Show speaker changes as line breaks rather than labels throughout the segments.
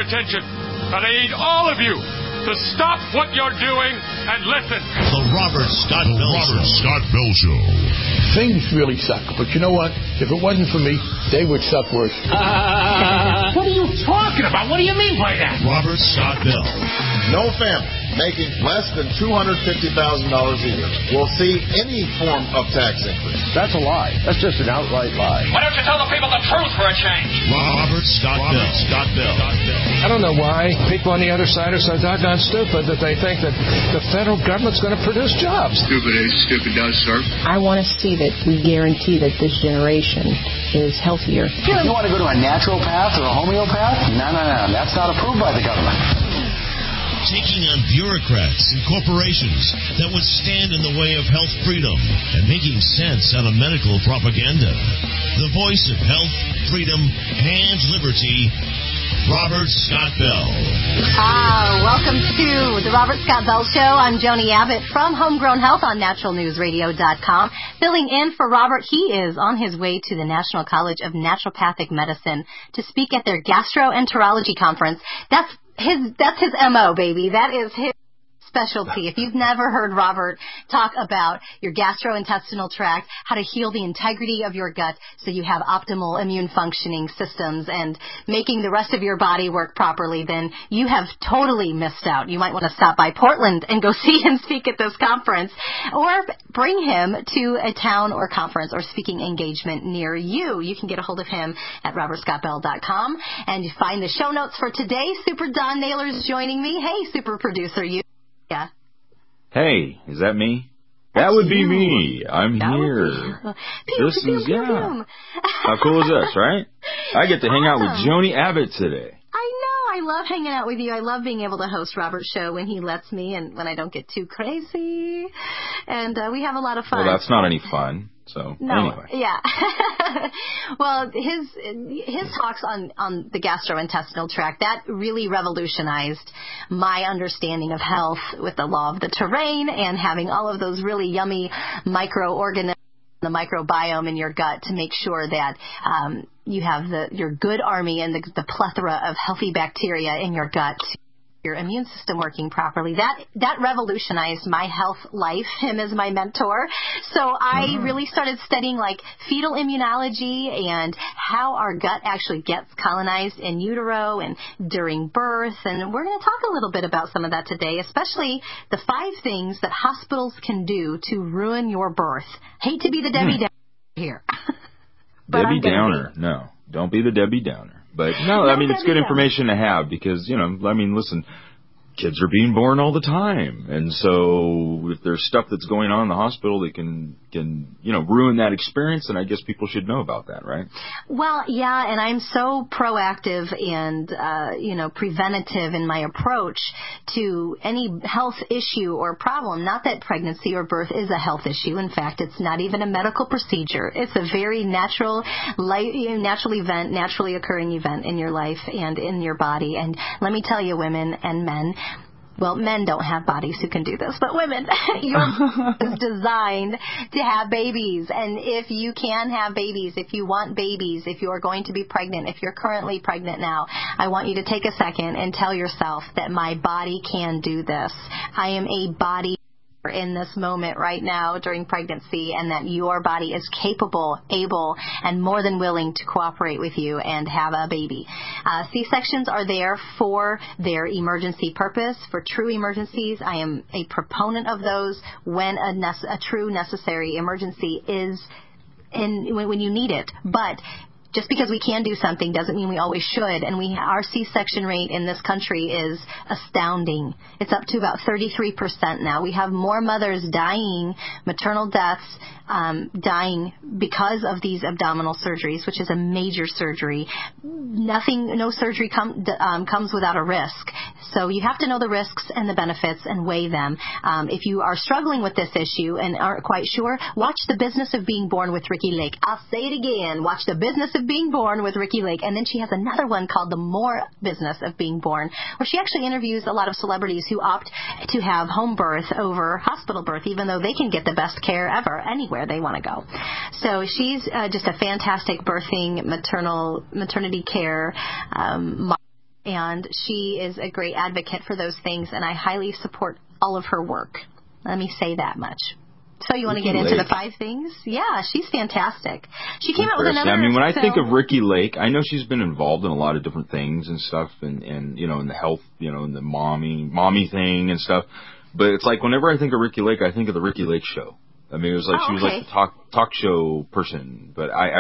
attention. And I need all of you to stop what you're doing and listen.
The Robert Scott Bell Show.
Things really suck, but you know what? If it wasn't for me, they would suck worse.
What are you talking about? What do you mean by that?
Robert Scott Bell.
No family making less than $250,000 a year will see any form of tax increase.
That's a lie. That's just an outright lie.
Why don't you tell the people the truth for a change?
Robert Scott Bell.
I don't know why people on the other side are so doggone stupid that they think that the federal government's going to produce jobs.
Stupid is, stupid does, sir.
I want to see that we guarantee that this generation is healthier.
If you want to go to a naturopath or a homeopath, no. That's not approved by the government.
Taking on bureaucrats and corporations that would stand in the way of health freedom and making sense out of medical propaganda. The voice of health, freedom, and liberty, Robert Scott Bell.
Welcome to the Robert Scott Bell Show. I'm Joni Abbott from Homegrown Health on naturalnewsradio.com. Filling in for Robert, he is on his way to the National College of Naturopathic Medicine to speak at their gastroenterology conference. That's his MO, baby. That is his specialty. If you've never heard Robert talk about your gastrointestinal tract, how to heal the integrity of your gut so you have optimal immune functioning systems and making the rest of your body work properly, then you have totally missed out. You might want to stop by Portland and go see him speak at this conference, or bring him to a town or conference or speaking engagement near you. You can get a hold of him at robertscottbell.com, and you find the show notes for today. Super Don Naylor is joining me. Hey, super producer, you. Yeah.
Hey, is that me? That would be me. I'm here. This is, yeah. How cool is this, right? I get to hang out with Joni Abbott today.
I know. I love hanging out with you. I love being able to host Robert's show when he lets me and when I don't get too crazy. And we have a lot of fun.
Well, that's not any fun. So, anyway.
Yeah. Well, his talks on the gastrointestinal tract, that really revolutionized my understanding of health with the law of the terrain and having all of those really yummy microorganisms, the microbiome in your gut to make sure that you have your good army and the plethora of healthy bacteria in your gut, your immune system working properly. That revolutionized my health life, him as my mentor. So I really started studying like fetal immunology and how our gut actually gets colonized in utero and during birth. And we're going to talk a little bit about some of that today, especially the 5 things that hospitals can do to ruin your birth. Hate to be the Debbie Downer here.
Debbie Downer. No, don't be the Debbie Downer. But no, I mean, it's good information to have because, listen, kids are being born all the time. And so if there's stuff that's going on in the hospital that can ruin that experience, then I guess people should know about that, right?
Well, yeah, and I'm so proactive and, preventative in my approach to any health issue or problem. Not that pregnancy or birth is a health issue. In fact, it's not even a medical procedure. It's a very natural event, naturally occurring event in your life and in your body. And let me tell you, women and men, well, men don't have bodies who can do this, but women, your body is designed to have babies. And if you can have babies, if you want babies, if you are going to be pregnant, if you're currently pregnant now, I want you to take a second and tell yourself that my body can do this. I am a body in this moment right now during pregnancy, and that your body is capable, able, and more than willing to cooperate with you and have a baby. C-sections are there for their emergency purpose, for true emergencies. I am a proponent of those when a true necessary emergency is when you need it. But just because we can do something doesn't mean we always should. And our C-section rate in this country is astounding. It's up to about 33% now. We have more mothers dying, maternal deaths, dying because of these abdominal surgeries, which is a major surgery. No surgery comes without a risk. So you have to know the risks and the benefits and weigh them. If you are struggling with this issue and aren't quite sure, watch The Business of Being Born with Ricki Lake. I'll say it again. Watch The Business of Being Born with Ricki Lake. And then she has another one called The More Business of Being Born, where she actually interviews a lot of celebrities who opt to have home birth over hospital birth, even though they can get the best care ever anywhere they want to go. So she's just a fantastic birthing maternity care And she is a great advocate for those things, and I highly support all of her work. Let me say that much. So you want to get into the 5 things? Yeah, she's fantastic. She came out with another
I mean, when I
film.
think of Ricki Lake, I know she's been involved in a lot of different things and stuff, and in the health, in the mommy thing and stuff. But it's like whenever I think of Ricki Lake, I think of the Ricki Lake Show. I mean, it was like she was like the talk show person. But I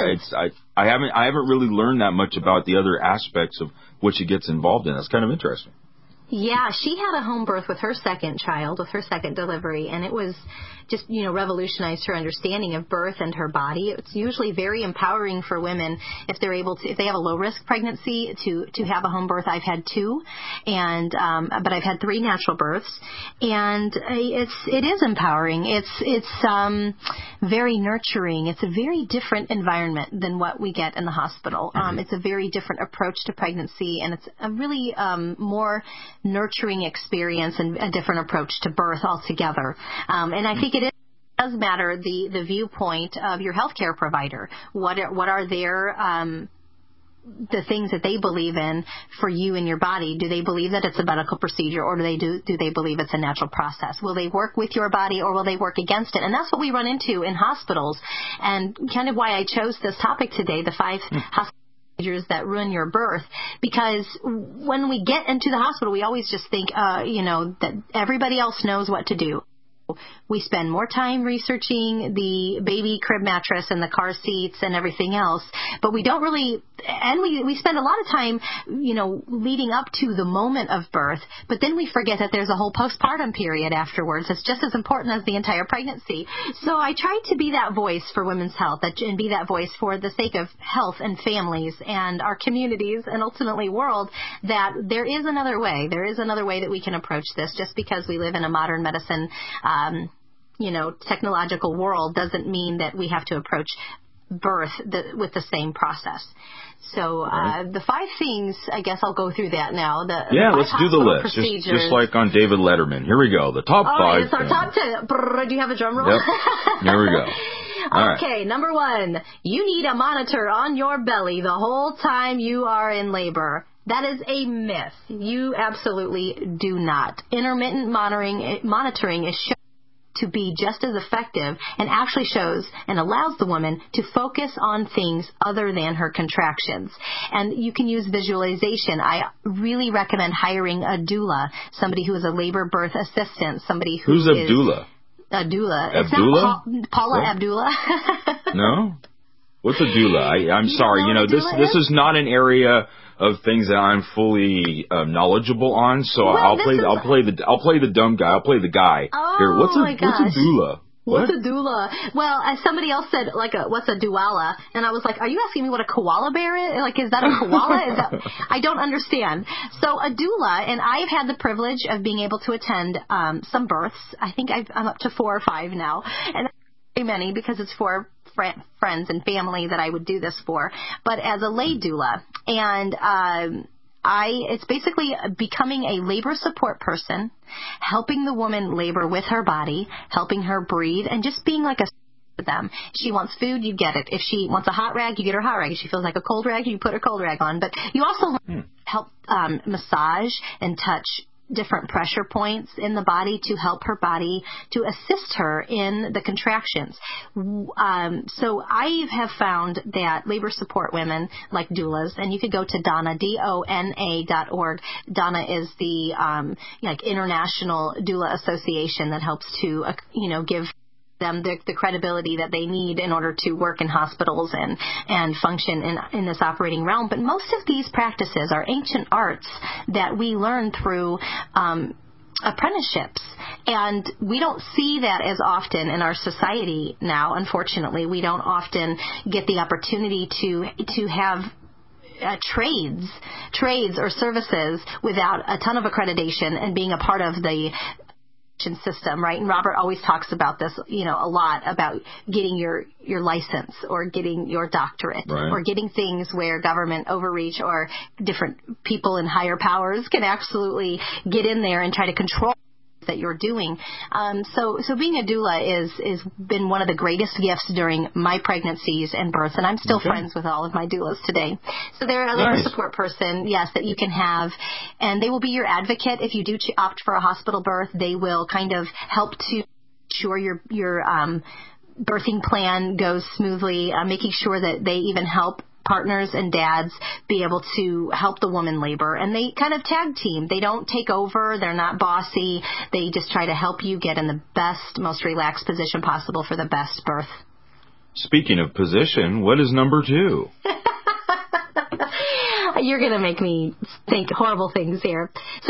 haven't really learned that much about the other aspects of what she gets involved in. That's kind of interesting.
Yeah, she had a home birth with her second child, with her second delivery, and it was just, revolutionized her understanding of birth and her body. It's usually very empowering for women if they're able to, if they have a low-risk pregnancy, to have a home birth. I've had 2, but I've had 3 natural births, and it is empowering. It's very nurturing. It's a very different environment than what we get in the hospital. It's a very different approach to pregnancy, and it's a really more nurturing experience and a different approach to birth altogether. And I think it does matter the viewpoint of your healthcare provider. What are their the things that they believe in for you and your body? Do they believe that it's a medical procedure, or do they believe it's a natural process? Will they work with your body, or will they work against it? And that's what we run into in hospitals, and kind of why I chose this topic today, the 5 hospital procedures that ruin your birth, because when we get into the hospital, we always just think, that everybody else knows what to do. We spend more time researching the baby crib mattress and the car seats and everything else, but we don't really, and we spend a lot of time, leading up to the moment of birth, but then we forget that there's a whole postpartum period afterwards. It's just as important as the entire pregnancy. So I try to be that voice for women's health, and be that voice for the sake of health and families and our communities and ultimately world, that there is another way. There is another way that we can approach this. Just because we live in a modern medicine technological world doesn't mean that we have to approach birth with the same process. So the 5 things, I guess I'll go through that now.
Let's do the list. Just like on David Letterman. Here we go. The top 5.
All right, it's our top 10. Do you have a drum roll?
Yep. Here we go.
Okay, number 1, you need a monitor on your belly the whole time you are in labor. That is a myth. You absolutely do not. Intermittent monitoring is shown to be just as effective, and actually shows and allows the woman to focus on things other than her contractions. And you can use visualization. I really recommend hiring a doula, somebody who is a labor birth assistant, somebody who
Who's a doula?
A doula.
Abdullah?
It's not Paula Abdullah.
No? What's a doula? I'm sorry. This is not an area of things that I'm fully knowledgeable on, so I'll play the dumb guy. I'll play the guy. Here, what's a doula?
What's a doula? Well, as somebody else said, what's a duala? And I was like, are you asking me what a koala bear is? Is that a koala? I don't understand. So a doula, and I've had the privilege of being able to attend some births. I think I'm up to 4 or 5 now, and very many, because it's for friends and family that I would do this for, but as a lay doula. And it's basically becoming a labor support person, helping the woman labor with her body, helping her breathe, and just being like a with them. If she wants food, you get it. If she wants a hot rag, you get her hot rag. If she feels like a cold rag, you put her cold rag on. But you also help massage and touch different pressure points in the body to help her body, to assist her in the contractions. So I have found that labor support women, like doulas, and you could go to Donna, DONA.org. Donna is the International Doula Association that helps to give them the credibility that they need in order to work in hospitals and function in this operating realm. But most of these practices are ancient arts that we learn through apprenticeships, and we don't see that as often in our society now. Unfortunately, we don't often get the opportunity to have trades or services without a ton of accreditation and being a part of the system, right? And Robert always talks about this, a lot, about getting your license or getting your doctorate, right, or getting things where government overreach or different people in higher powers can absolutely get in there and try to control that you're doing. So being a doula is been one of the greatest gifts during my pregnancies and births, and I'm still friends with all of my doulas today. So they're a labor support person, yes, that you can have, and they will be your advocate if you do opt for a hospital birth. They will kind of help to ensure your birthing plan goes smoothly, making sure that they even help partners and dads be able to help the woman labor. And they kind of tag team. They don't take over. They're not bossy. They just try to help you get in the best, most relaxed position possible for the best birth.
Speaking of position, what is number 2?
You're going to make me think horrible things here. So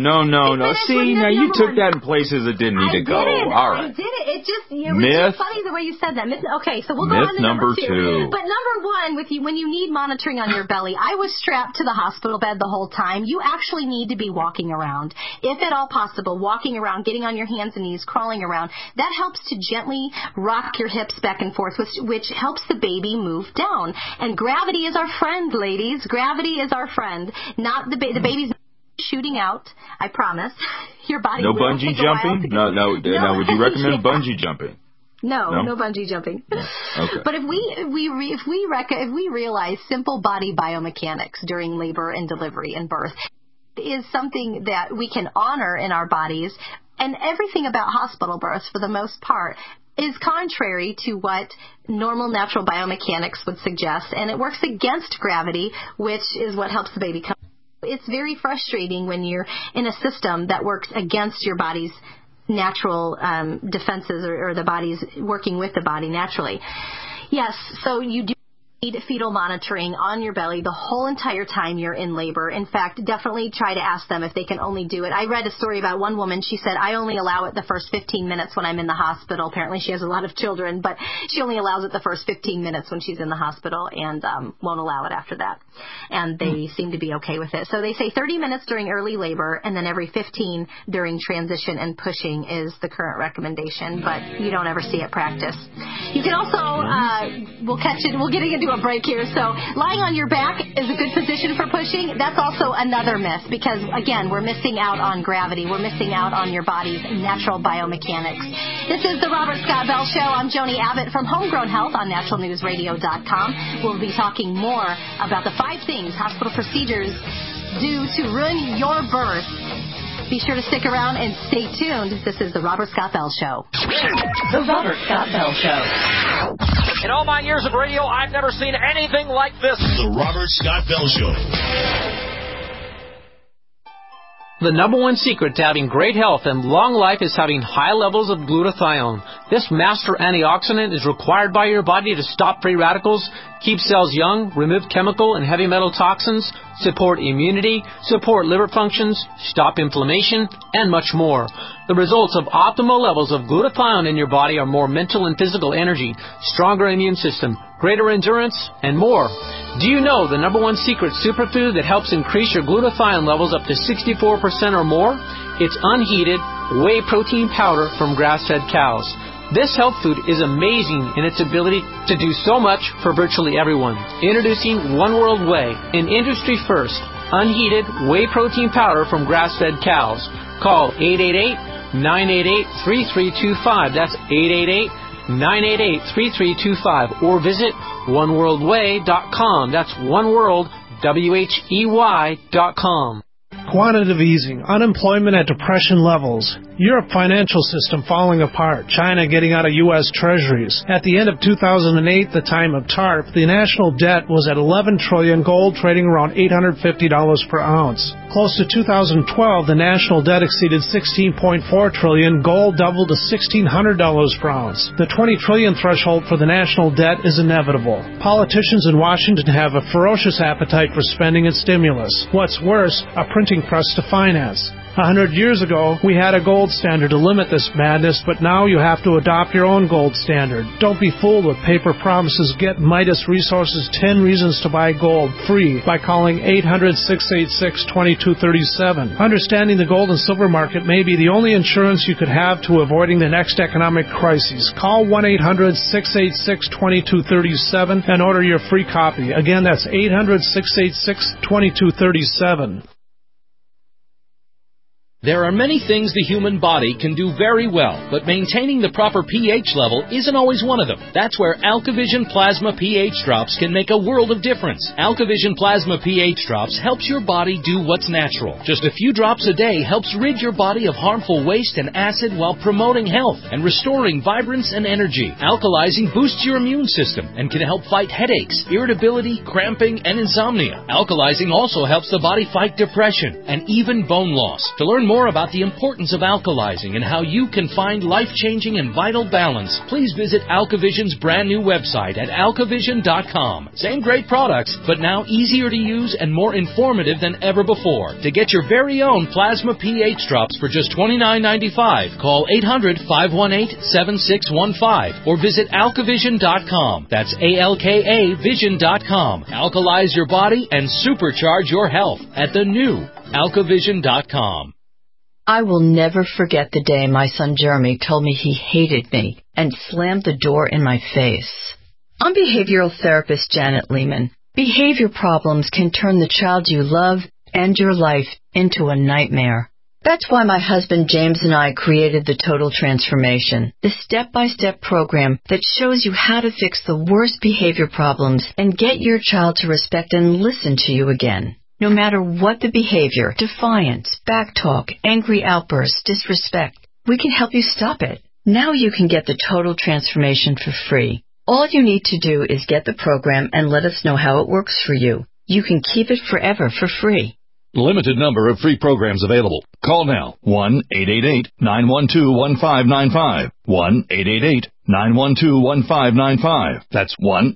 no. See, now you took that in places it didn't need to go. All right.
I did it. It was just funny the way you said that. Okay, so we'll go on to number 2. But number 1, when you need monitoring on your belly, I was strapped to the hospital bed the whole time. You actually need to be walking around. If at all possible, walking around, getting on your hands and knees, crawling around. That helps to gently rock your hips back and forth, which helps the baby move down. And gravity is our friend, ladies. Gravity is our friend, not the baby's shooting out. I promise. Your body.
No
will
bungee
take
jumping. No. Now, would you recommend bungee jumping?
No bungee jumping.
Okay.
But if we realize simple body biomechanics during labor and delivery and birth is something that we can honor in our bodies, and everything about hospital births for the most part is contrary to what normal natural biomechanics would suggest, and it works against gravity, which is what helps the baby come. It's very frustrating when you're in a system that works against your body's natural defenses, or the body's working with the body naturally. Yes, so you do need fetal monitoring on your belly the whole entire time you're in labor. In fact, definitely try to ask them if they can only do it. I read a story about one woman. She said, I only allow it the first 15 minutes when I'm in the hospital. Apparently she has a lot of children, but she only allows it the first 15 minutes when she's in the hospital, and won't allow it after that. And they seem to be okay with it. So they say 30 minutes during early labor, and then every 15 during transition and pushing is the current recommendation, but you don't ever see it practiced. You can also, we're getting into a break here, so lying on your back is a good position for pushing. That's also another myth, because again, we're missing out on gravity. We're missing out on your body's natural biomechanics. This is the Robert Scott Bell Show. I'm Joni Abbott from Homegrown Health on naturalnewsradio.com. We'll be talking more about the 5 things hospital procedures do to ruin your birth. Be sure to stick around and stay tuned. This is the Robert Scott Bell Show.
The Robert Scott Bell Show. In all my years of radio, I've never seen anything like this.
The Robert Scott Bell Show.
The number one secret to having great health and long life is having high levels of glutathione. This master antioxidant is required by your body to stop free radicals, keep cells young, remove chemical and heavy metal toxins, support immunity, support liver functions, stop inflammation, and much more. The results of optimal levels of glutathione in your body are more mental and physical energy, stronger immune system, greater endurance, and more. Do you know the number one secret superfood that helps increase your glutathione levels up to 64% or more? It's unheated whey protein powder from grass-fed cows. This health food is amazing in its ability to do so much for virtually everyone. Introducing One World Whey, an industry first, unheated whey protein powder from grass-fed cows. Call 888-988-3325. That's 888-988-3325. Or visit oneworldwhey.com. That's oneworld.com.
Quantitative easing, unemployment at depression levels, Europe financial system falling apart, China getting out of U.S. treasuries. At the end of 2008, the time of TARP, the national debt was at $11 trillion, gold trading around $850 per ounce. Close to 2012, the national debt exceeded $16.4 trillion, gold doubled to $1,600 per ounce. The $20 trillion threshold for the national debt is inevitable. Politicians in Washington have a ferocious appetite for spending and stimulus. What's worse, a printing press to finance. 100 years ago, we had a gold standard to limit this madness, but now you have to adopt your own gold standard. Don't be fooled with paper promises. Get Midas Resources 10 Reasons to Buy Gold free by calling 800-686-2237. Understanding the gold and silver market may be the only insurance you could have to avoiding the next economic crisis. Call 1-800-686-2237 and order your free copy. Again, that's 800-686-2237.
There are many things the human body can do very well, but maintaining the proper pH level isn't always one of them. That's where AlkaVision Plasma pH Drops can make a world of difference. AlkaVision Plasma pH Drops helps your body do what's natural. Just a few drops a day helps rid your body of harmful waste and acid while promoting health and restoring vibrance and energy. Alkalizing boosts your immune system and can help fight headaches, irritability, cramping, and insomnia. Alkalizing also helps the body fight depression and even bone loss. To learn more about the importance of alkalizing and how you can find life-changing and vital balance, please visit AlkaVision's brand new website at alkavision.com. Same great products, but now easier to use and more informative than ever before. To get your very own Plasma pH Drops for just $29.95, call 800-518-7615 or visit alkavision.com. That's ALKA Vision.com. Alkalize your body and supercharge your health at the new alkavision.com.
I will never forget the day my son Jeremy told me he hated me and slammed the door in my face. I'm behavioral therapist Janet Lehman. Behavior problems can turn the child you love and your life into a nightmare. That's why my husband James and I created the Total Transformation, the step-by-step program that shows you how to fix the worst behavior problems and get your child to respect and listen to you again. No matter what the behavior, defiance, backtalk, angry outbursts, disrespect, we can help you stop it. Now you can get the Total Transformation for free. All you need to do is get the program and let us know how it works for you. You can keep it forever for free.
Limited number of free programs available. Call now. 1-888-912-1595. 1-888-912-1595. That's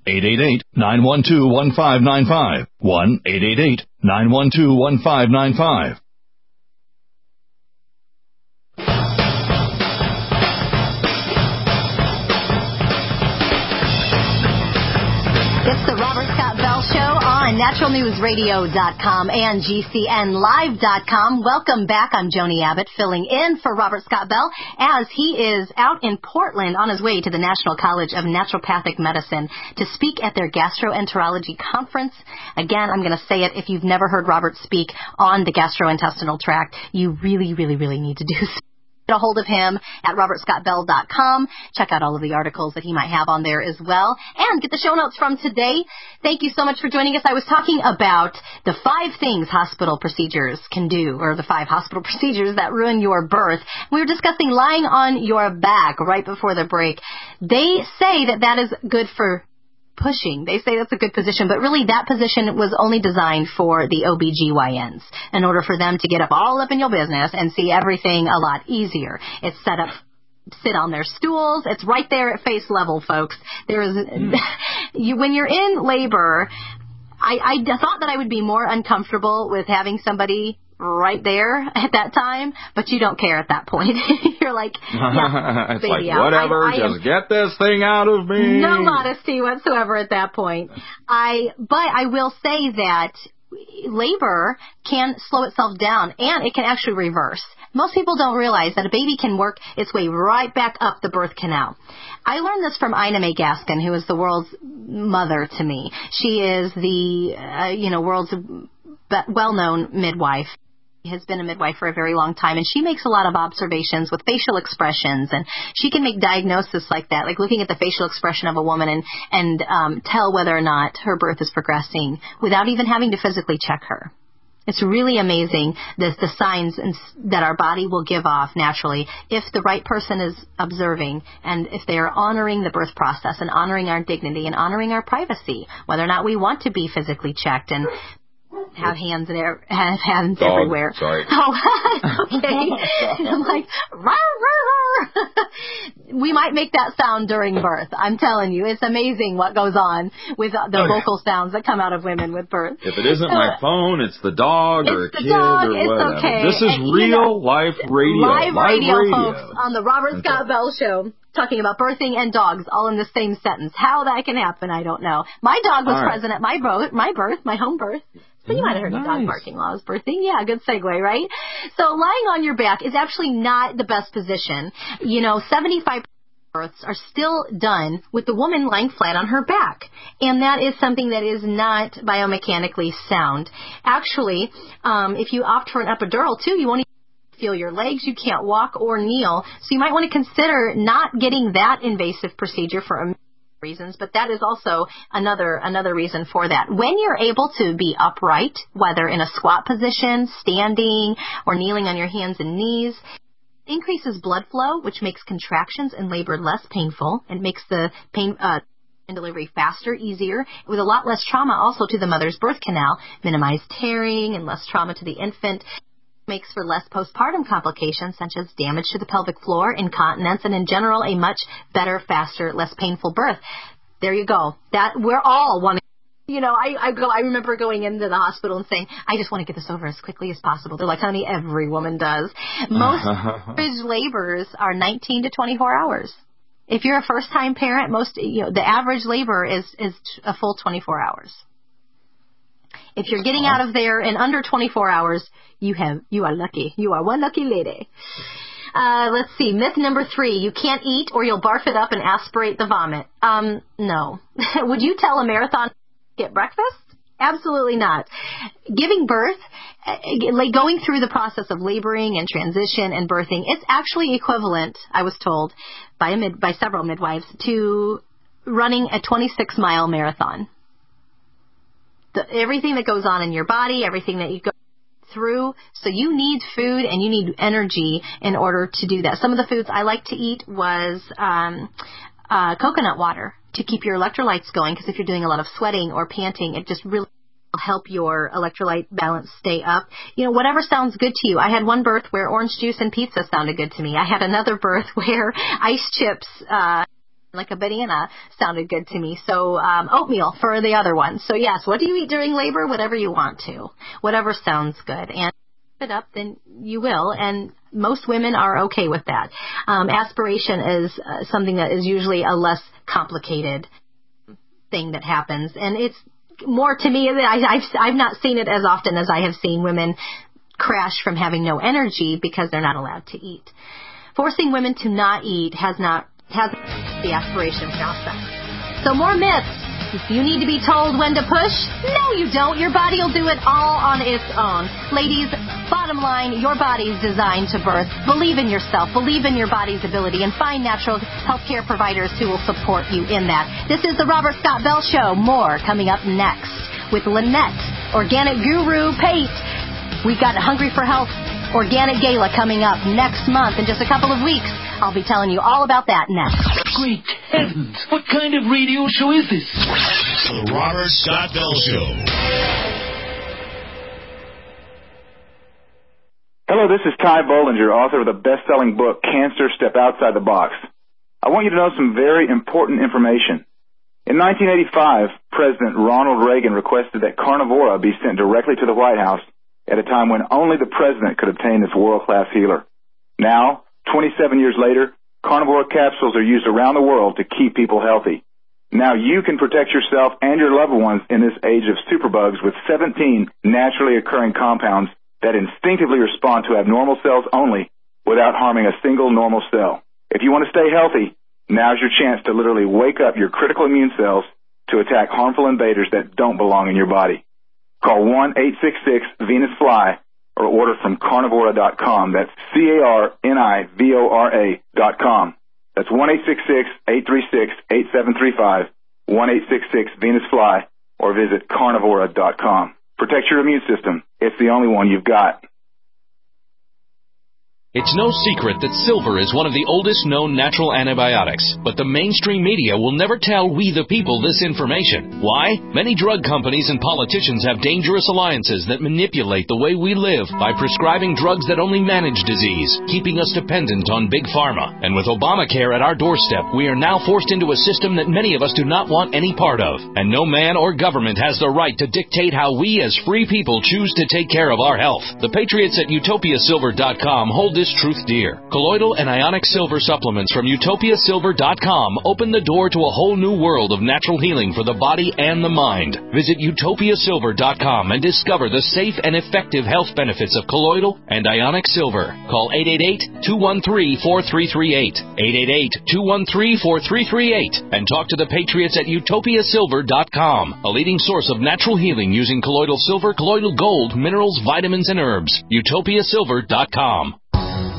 1-888-912-1595. 1-888-912-1595.
It's the Robert Scott Bell Show on NaturalNewsRadio.com and GCNLive.com. Welcome back. I'm Joni Abbott, filling in for Robert Scott Bell as he is out in Portland on his way to the National College of Naturopathic Medicine to speak at their gastroenterology conference. Again, I'm going to say it. If you've never heard Robert speak on the gastrointestinal tract, you really, really, really need to do so. Get a hold of him at robertscottbell.com. Check out all of the articles that he might have on there as well. And get the show notes from today. Thank you so much for joining us. I was talking about the 5 things hospital procedures can do, or the 5 hospital procedures that ruin your birth. We were discussing lying on your back right before the break. They say that that is good for pushing. They say that's a good position, but really that position was only designed for the OBGYNs in order for them to get all up in your business and see everything a lot easier. It's set up, sit on their stools. It's right there at face level, folks. There is, when you're in labor, I thought that I would be more uncomfortable with having somebody right there at that time, but you don't care at that point. You're like, yeah,
it's like, whatever, just get this thing out of me.
No modesty whatsoever at that point. But I will say that labor can slow itself down, and it can actually reverse. Most people don't realize that a baby can work its way right back up the birth canal. I learned this from Ina May Gaskin, who is the world's mother to me. She is the, world's well-known midwife. Has been a midwife for a very long time, and she makes a lot of observations with facial expressions, and she can make diagnosis like that, like looking at the facial expression of a woman and tell whether or not her birth is progressing without even having to physically check her. It's really amazing the signs that our body will give off naturally if the right person is observing and if they are honoring the birth process and honoring our dignity and honoring our privacy, whether or not we want to be physically checked and have hands everywhere.
Sorry.
Oh, okay. I'm like, rawr, rawr, rawr. We might make that sound during birth. I'm telling you, it's amazing what goes on with the vocal sounds that come out of women with birth.
If it isn't my phone, it's the dog or a kid
dog,
or whatever.
Okay.
This is real life radio.
Live radio, folks, on the Robert Scott Bell Show. Talking about birthing and dogs all in the same sentence. How that can happen, I don't know. My dog was present at my birth, my home birth. So you might have heard the dog barking while I was birthing. Yeah, good segue, right? So lying on your back is actually not the best position. 75% of births are still done with the woman lying flat on her back. And that is something that is not biomechanically sound. Actually, if you opt for an epidural, too, you won't even feel your legs, you can't walk or kneel. So you might want to consider not getting that invasive procedure for reasons, but that is also another reason for that. When you're able to be upright, whether in a squat position, standing, or kneeling on your hands and knees, increases blood flow, which makes contractions in labor less painful and makes the pain and delivery faster, easier, with a lot less trauma also to the mother's birth canal, minimize tearing and less trauma to the infant. Makes for less postpartum complications such as damage to the pelvic floor, incontinence, and in general a much better, faster, less painful birth. There you go. That we're all wanting. You know, I remember going into the hospital and saying, I just want to get this over as quickly as possible. They're like, honey, every woman does. Most average labors are 19 to 24 hours. If you're a first-time parent, the average labor is a full 24 hours. If you're getting out of there in under 24 hours, you are lucky. You are one lucky lady. Let's see. Myth number 3. You can't eat or you'll barf it up and aspirate the vomit. No. Would you tell a marathon to get breakfast? Absolutely not. Giving birth, like going through the process of laboring and transition and birthing, it's actually equivalent, I was told by several midwives, to running a 26-mile marathon. Everything that goes on in your body, everything that you go through. So you need food and you need energy in order to do that. Some of the foods I like to eat was coconut water to keep your electrolytes going, because if you're doing a lot of sweating or panting, it just really will help your electrolyte balance stay up. You know, whatever sounds good to you. I had one birth where orange juice and pizza sounded good to me. I had another birth where ice chips like a banana sounded good to me. So oatmeal for the other one. So yes, what do you eat during labor? Whatever you want to. Whatever sounds good. And if it up, then you will. And most women are okay with that. Aspiration is something that is usually a less complicated thing that happens. And it's more, to me, I've not seen it as often as I have seen women crash from having no energy because they're not allowed to eat. Forcing women to not eat has the aspiration process. So more myths. You need to be told when to push? No, you don't. Your body will do it all on its own. Ladies, bottom line, your body's designed to birth. Believe in yourself. Believe in your body's ability and find natural healthcare providers who will support you in that. This is the Robert Scott Bell Show. More coming up next with Lynette, Organic Guru, Pate. We've got Hungry for Health Organic Gala coming up next month in just a couple of weeks. I'll be telling you all about that next.
Great heavens! What kind of radio show is this?
The Robert Scott Bell Show.
Hello, this is Ty Bollinger, author of the best-selling book, Cancer, Step Outside the Box. I want you to know some very important information. In 1985, President Ronald Reagan requested that Carnivora be sent directly to the White House at a time when only the president could obtain this world-class healer. Now, 27 years later, Carnivora capsules are used around the world to keep people healthy. Now you can protect yourself and your loved ones in this age of superbugs with 17 naturally occurring compounds that instinctively respond to abnormal cells only without harming a single normal cell. If you want to stay healthy, now's your chance to literally wake up your critical immune cells to attack harmful invaders that don't belong in your body. Call 1-866-VENUS-FLY or order from Carnivora.com. That's Carnivora.com. That's 1-866-836-8735, 1-866-VENUS-FLY, or visit Carnivora.com. Protect your immune system. It's the only one you've got.
It's no secret that silver is one of the oldest known natural antibiotics, but the mainstream media will never tell we the people this information. Why? Many drug companies and politicians have dangerous alliances that manipulate the way we live by prescribing drugs that only manage disease, keeping us dependent on big pharma. And with Obamacare at our doorstep, we are now forced into a system that many of us do not want any part of. And no man or government has the right to dictate how we as free people choose to take care of our health. The patriots at UtopiaSilver.com hold this truth dear. Colloidal and ionic silver supplements from UtopiaSilver.com open the door to a whole new world of natural healing for the body and the mind. Visit UtopiaSilver.com and discover the safe and effective health benefits of colloidal and ionic silver. Call 888-213-4338, 888-213-4338, and talk to the patriots at UtopiaSilver.com, a leading source of natural healing using colloidal silver, colloidal gold, minerals, vitamins, and herbs. UtopiaSilver.com.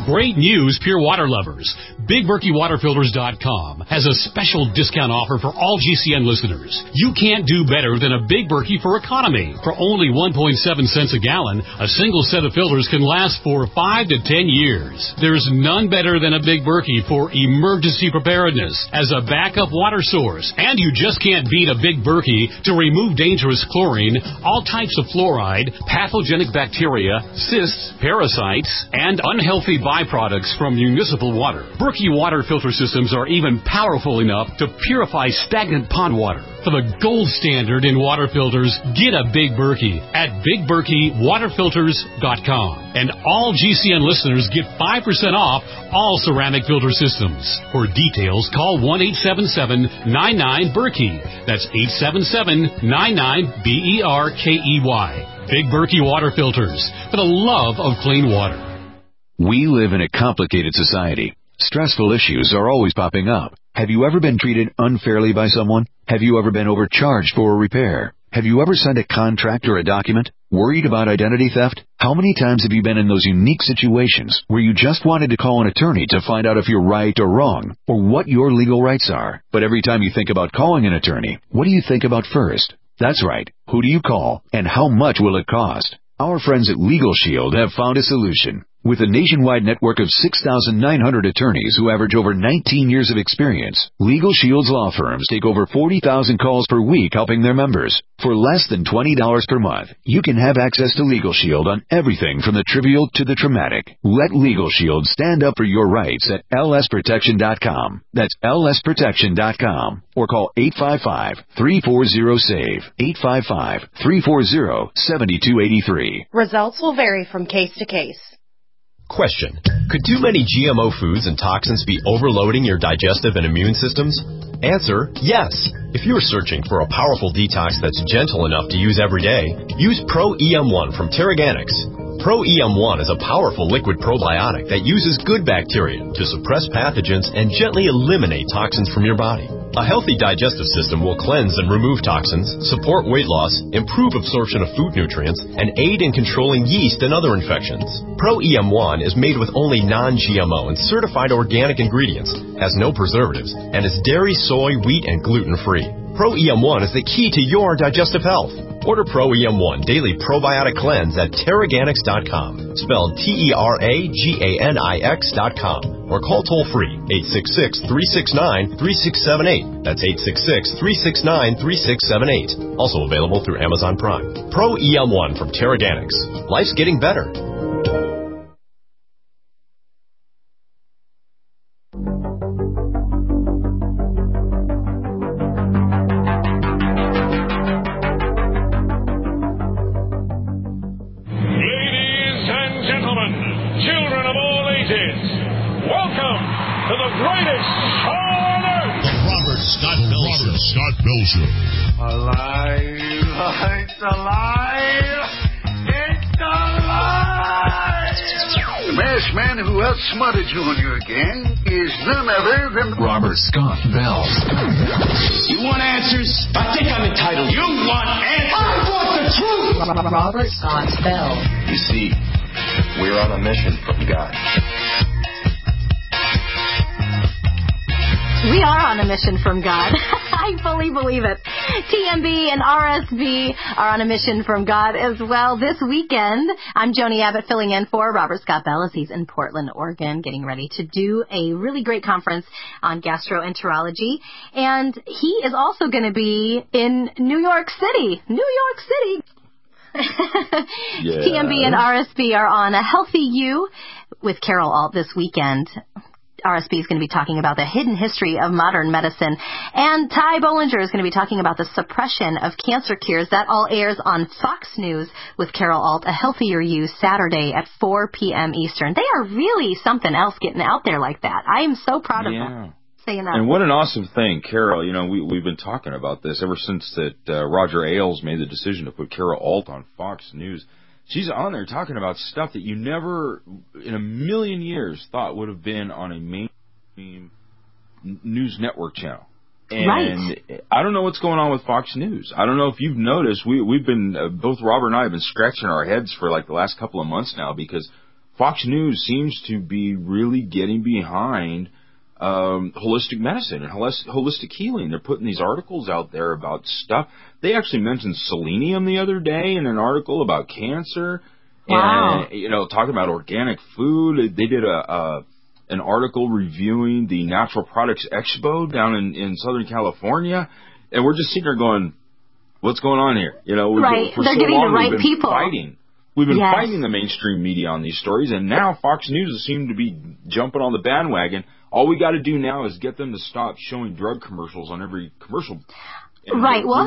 Great news, pure water lovers. BigBerkeyWaterFilters.com has a special discount offer for all GCN listeners. You can't do better than a Big Berkey for economy. For only 1.7 cents a gallon, a single set of filters can last for 5 to 10 years. There's none better than a Big Berkey for emergency preparedness as a backup water source. And you just can't beat a Big Berkey to remove dangerous chlorine, all types of fluoride, pathogenic bacteria, cysts, parasites, and unhealthy byproducts from municipal water. Berkey water filter systems are even powerful enough to purify stagnant pond water. For the gold standard in water filters, get a Big Berkey at BigBerkeyWaterFilters.com. And all GCN listeners get 5% off all ceramic filter systems. For details, call 1-877-99-BERKEY. That's 877-99-BERKEY. Big Berkey Water Filters, for the love of clean water.
We live in a complicated society. Stressful issues are always popping up. Have you ever been treated unfairly by someone? Have you ever been overcharged for a repair? Have you ever signed a contract or a document? Worried about identity theft? How many times have you been in those unique situations where you just wanted to call an attorney to find out if you're right or wrong, or what your legal rights are? But every time you think about calling an attorney, what do you think about first? That's right. Who do you call, and how much will it cost? Our friends at Legal Shield have found a solution. With a nationwide network of 6,900 attorneys who average over 19 years of experience, Legal Shield's law firms take over 40,000 calls per week helping their members. For less than $20 per month, you can have access to Legal Shield on everything from the trivial to the traumatic. Let Legal Shield stand up for your rights at lsprotection.com. That's lsprotection.com. Or call 855-340-SAVE. 855-340-7283.
Results will vary from case to case.
Question. Could too many GMO foods and toxins be overloading your digestive and immune systems? Answer, yes. If you're searching for a powerful detox that's gentle enough to use every day, use Pro-EM1 from Terraganics. Pro-EM1 is a powerful liquid probiotic that uses good bacteria to suppress pathogens and gently eliminate toxins from your body. A healthy digestive system will cleanse and remove toxins, support weight loss, improve absorption of food nutrients, and aid in controlling yeast and other infections. Pro-EM1 is made with only non-GMO and certified organic ingredients, has no preservatives, and is dairy, soy, wheat, and gluten-free. Pro-EM1 is the key to your digestive health. Order Pro-EM1 Daily Probiotic Cleanse at Terraganics.com, spelled Terraganix.com, or call toll-free 866-369-3678. That's 866-369-3678. Also available through Amazon Prime. Pro-EM1 from Terraganics. Life's getting better.
Smothered you and your gang is none other than Robert Scott Bell.
You want answers? I think I'm entitled. You want answers? I want the truth!
Robert Scott Bell.
You see, we're on a mission from God.
We are on a mission from God. I fully believe it. TMB and RSB are on a mission from God as well this weekend. I'm Joni Abbott filling in for Robert Scott Bell as he's in Portland, Oregon, getting ready to do a really great conference on gastroenterology. And he is also going to be in New York City. New York City! Yeah. TMB and RSB are on A Healthy You with Carol Alt this weekend. RSB is going to be talking about the hidden history of modern medicine. And Ty Bollinger is going to be talking about the suppression of cancer cures. That all airs on Fox News with Carol Alt, A Healthier You, Saturday at 4 p.m. Eastern. They are really something else getting out there like that. I am so proud of them. Saying that.
And what an awesome thing, Carol. You know, we've been talking about this ever since that Roger Ailes made the decision to put Carol Alt on Fox News. She's on there talking about stuff that you never in a million years thought would have been on a mainstream news network channel. And right. I don't know what's going on with Fox News. I don't know if you've noticed, we've been, both Robert and I have been scratching our heads for like the last couple of months now because Fox News seems to be really getting behind holistic medicine and holistic healing. They're putting these articles out there about stuff. They actually mentioned selenium the other day in an article about cancer.
Wow.
And, talking about organic food. They did an article reviewing the Natural Products Expo down in Southern California. And we're just sitting there going, what's going on here?
Right.
For
They're
so
getting
long,
the right
we've been
people.
Fighting. We've been fighting the mainstream media on these stories, and now Fox News seems to be jumping on the bandwagon. All we got to do now is get them to stop showing drug commercials on every commercial.
Right. Well,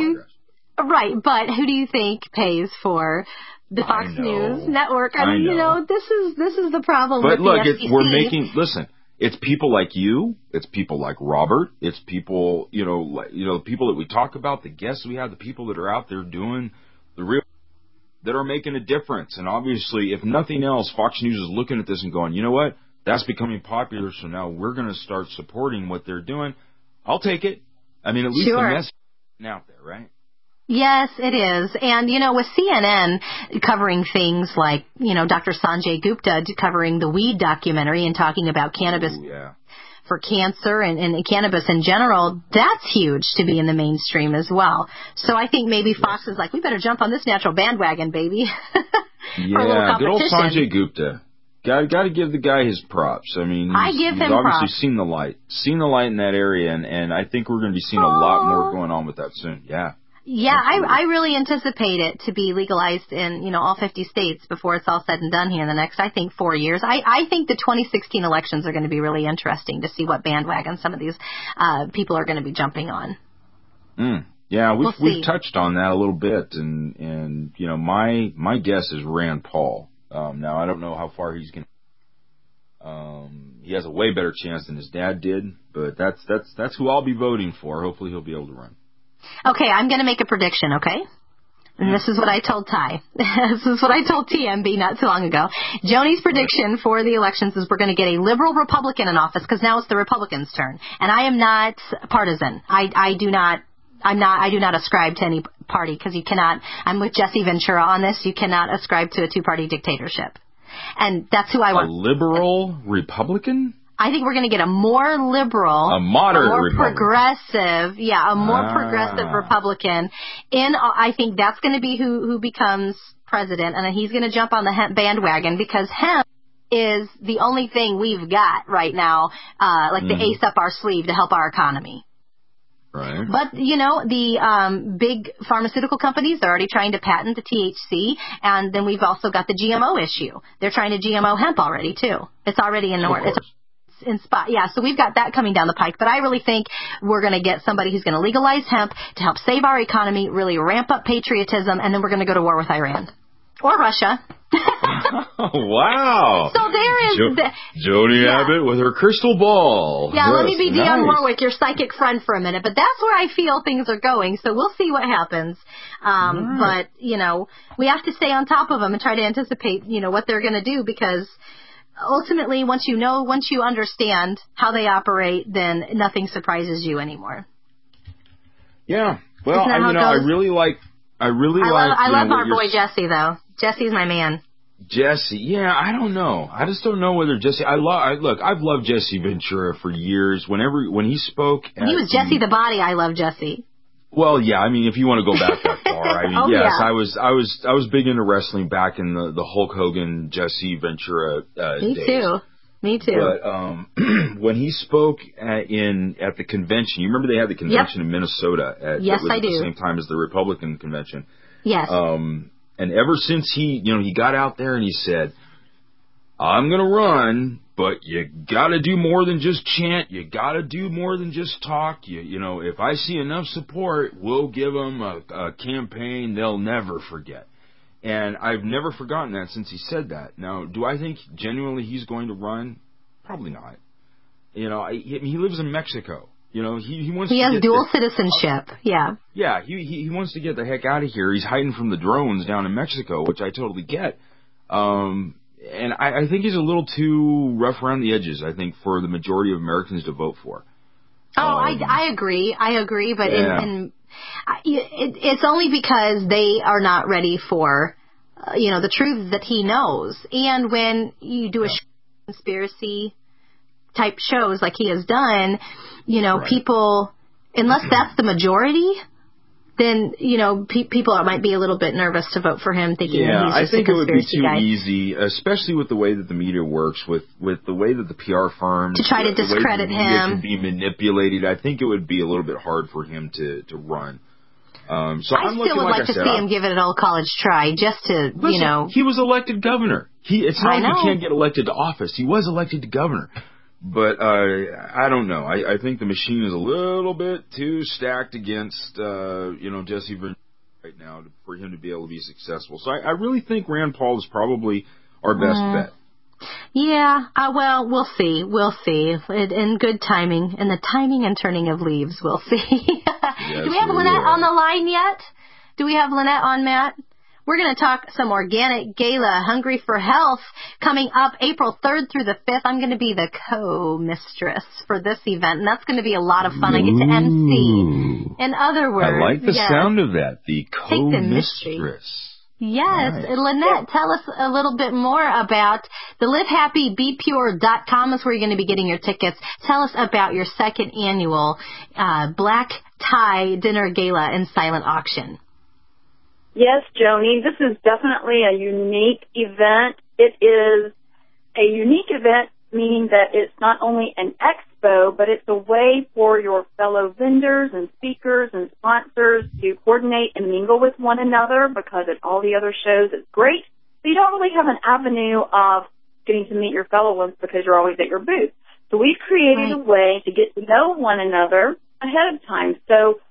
but who do you think pays for the Fox News network? I mean, this is the problem with the FCC.
Listen, it's people like you, it's people like Robert, it's people, the people that we talk about, the guests we have, the people that are out there doing the real, that are making a difference. And obviously, if nothing else, Fox News is looking at this and going, you know what? That's becoming popular, so now we're going to start supporting what they're doing. I'll take it. I mean, at least the message is out there, right?
Yes, it is. And, with CNN covering things like, Dr. Sanjay Gupta covering the weed documentary and talking about cannabis for cancer and cannabis in general, that's huge to be in the mainstream as well. So I think maybe Fox is like, we better jump on this natural bandwagon, baby.
Yeah, good old Sanjay Gupta. Got to give the guy his props. I mean, he's obviously seen the light in that area, and I think we're going to be seeing a lot more going on with that soon. Yeah.
Yeah, I really anticipate it to be legalized in, all 50 states before it's all said and done here in the next, I think, 4 years. I think the 2016 elections are going to be really interesting to see what bandwagon some of these people are going to be jumping on.
Yeah, we've touched on that a little bit, and my guess is Rand Paul. Now, I don't know how far he's going to... he has a way better chance than his dad did, but that's who I'll be voting for. Hopefully he'll be able to run.
Okay, I'm going to make a prediction, okay? And this is what I told Ty. This is what I told TMB not too long ago. Joni's prediction for the elections is we're going to get a liberal Republican in office because now it's the Republicans' turn. And I am not partisan. I do not ascribe to any party because you cannot. I'm with Jesse Ventura on this. You cannot ascribe to a two-party dictatorship. And that's who I want.
A liberal Republican?
I think we're going to get a more liberal,
a moderate,
more progressive, a more progressive Republican. I think that's going to be who becomes president, and then he's going to jump on the hemp bandwagon because hemp is the only thing we've got right now, the ace up our sleeve to help our economy.
Right.
But, the big pharmaceutical companies, they're already trying to patent the THC, and then we've also got the GMO issue. They're trying to GMO hemp already, too. It's already in the works. So we've got that coming down the pike. But I really think we're going to get somebody who's going to legalize hemp to help save our economy, really ramp up patriotism, and then we're going to go to war with Iran. Or Russia.
Wow.
So there is...
Joni Abbott with her crystal ball.
Yeah, let me be Dionne Warwick, your psychic friend, for a minute. But that's where I feel things are going, so we'll see what happens. But, we have to stay on top of them and try to anticipate, what they're going to do because... Ultimately, once you understand how they operate, then nothing surprises you anymore.
Yeah. Well, I really like. I
love our boy Jesse, though. Jesse's my man.
Jesse, yeah, I don't know. I just don't know whether Jesse. I've loved Jesse Ventura for years. When he spoke,
when he was Jesse the Body, I love Jesse.
Well, yeah, I mean, if you want to go back that far, I was big into wrestling back in the Hulk Hogan, Jesse Ventura days.
Me too.
But when he spoke at the convention, you remember they had the convention in Minnesota?
Yes, I do.
At the same time as the Republican convention.
Yes.
And ever since he got out there and he said, I'm going to run, but you got to do more than just chant. You got to do more than just talk. If I see enough support, we'll give them a campaign they'll never forget. And I've never forgotten that since he said that. Now, do I think genuinely he's going to run? Probably not. He lives in Mexico. He wants.
He has dual citizenship. Yeah.
Yeah, he wants to get the heck out of here. He's hiding from the drones down in Mexico, which I totally get. And I think he's a little too rough around the edges, I think, for the majority of Americans to vote for.
I agree. But it's only because they are not ready for the truth that he knows. And when you do a conspiracy type shows like he has done, people, unless that's the majority, then, people might be a little bit nervous to vote for him, thinking that he's just a conspiracy guy. I think it would be too easy,
especially with the way that the media works, with the way that the PR firms...
To try to discredit him.
Can be manipulated. I think it would be a little bit hard for him to run. I
still would like to see him give it an all-college try, just to,
He was elected governor. It's not like he can't get elected to office. He was elected to governor. But I don't know. I think the machine is a little bit too stacked against, Jesse Ventura right now for him to be able to be successful. So I really think Rand Paul is probably our best bet.
Yeah, well, we'll see. We'll see. In good timing. In the timing and turning of leaves, we'll see.
Yes,
do we have Lynette on the line yet? Do we have Lynette on, Matt? We're going to talk some organic gala, Hungry for Health, coming up April 3rd through the 5th. I'm going to be the co-mistress for this event, and that's going to be a lot of fun. I get to MC. In other words,
I like the sound of that, the co-mistress.
Yes. Nice. Lynette, tell us a little bit more about the LiveHappyBePure.com is where you're going to be getting your tickets. Tell us about your second annual Black Tie Dinner Gala and Silent Auction.
Yes, Joni, this is definitely a unique event. It is a unique event, meaning that it's not only an expo, but it's a way for your fellow vendors and speakers and sponsors to coordinate and mingle with one another, because at all the other shows it's great. So you don't really have an avenue of getting to meet your fellow ones because you're always at your booth. So we've created a way to get to know one another ahead of time. So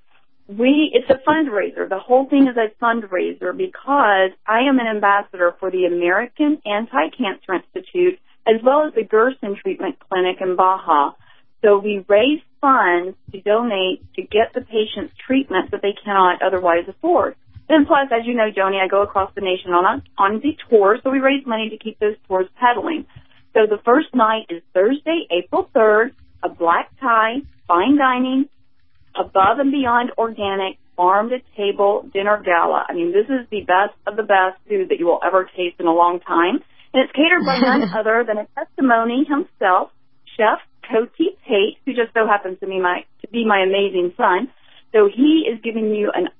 it's a fundraiser. The whole thing is a fundraiser because I am an ambassador for the American Anti-Cancer Institute as well as the Gerson Treatment Clinic in Baja. So we raise funds to donate to get the patients treatment that they cannot otherwise afford. Then plus, as you know, Joni, I go across the nation on the tours, so we raise money to keep those tours pedaling. So the first night is Thursday, April 3rd, a black tie, fine dining, above and beyond organic, farm-to-table dinner gala. I mean, this is the best of the best food that you will ever taste in a long time. And it's catered by none other than a testimony himself, Chef Coty Pate, who just so happens to be my amazing son. So he is giving you an